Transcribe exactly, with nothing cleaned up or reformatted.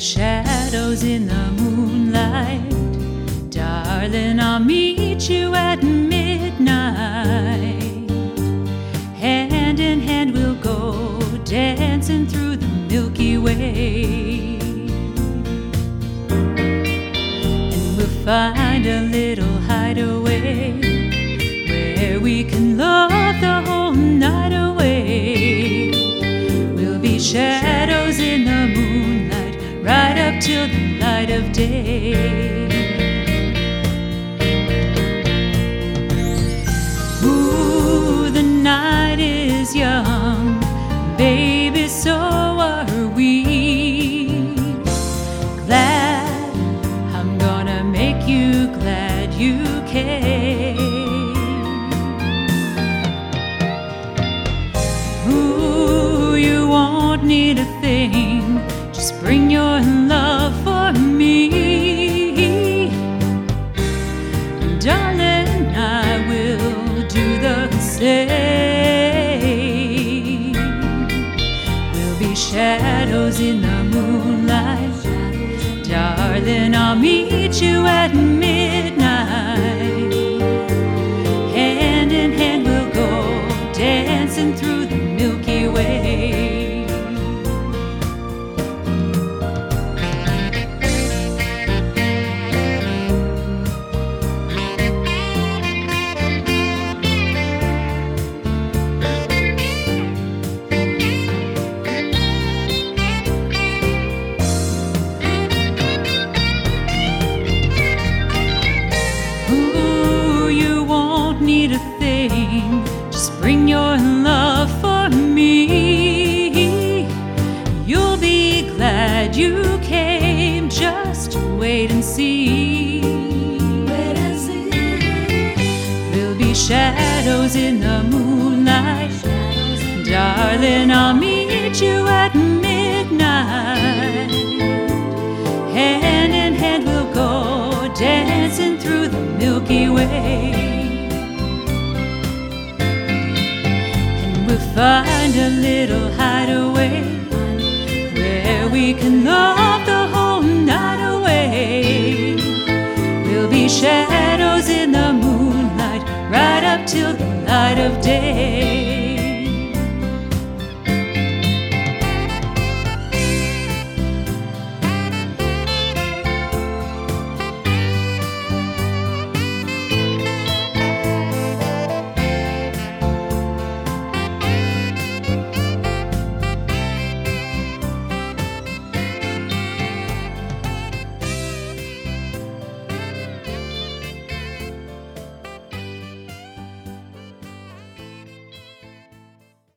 shadows in the moonlight. Darling, I'll meet you at midnight. Hand in hand we'll go dancing through the Milky Way. And we'll find a little hideaway where we can love the whole night away. We'll be shadows in the moonlight right up till the light of day. Ooh, the night is young, baby, so are we. Glad, I'm gonna make you glad you came. Ooh, you won't need a thing, just bring your love for me. Darling, I will do the same. We'll be shadows in the moonlight. Darling, I'll meet you at midnight. Hand in hand we'll go dancing through the Milky Way. Need a thing, just bring your love for me. You'll be glad you came, just wait and see. Wait and see. We'll be shadows in the moonlight. Darling, I'll meet you at midnight. Hand in hand we'll go dancing through the Milky Way. We'll find a little hideaway where we can love the whole night away. We'll be shadows in the moonlight right up till the light of day.